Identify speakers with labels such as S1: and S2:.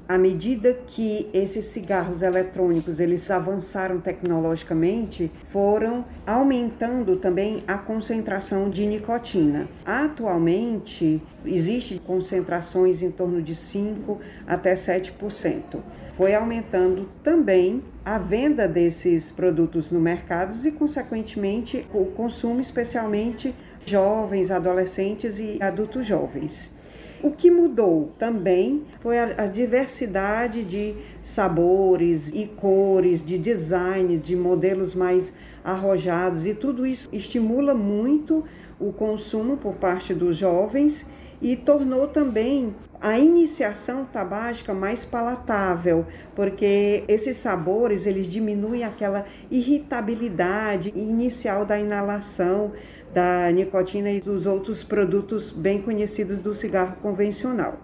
S1: À medida que esses cigarros eletrônicos eles avançaram tecnologicamente, foram aumentando também a concentração de nicotina. Atualmente, existem concentrações em torno de 5 até 7%. Foi aumentando também a venda desses produtos no mercado e, consequentemente, o consumo, especialmente jovens, adolescentes e adultos jovens. O que mudou também foi a diversidade de sabores e cores, de design, de modelos mais arrojados, e tudo isso estimula muito o consumo por parte dos jovens e tornou também a iniciação tabágica mais palatável, porque esses sabores eles diminuem aquela irritabilidade inicial da inalação da nicotina e dos outros produtos bem conhecidos do cigarro convencional.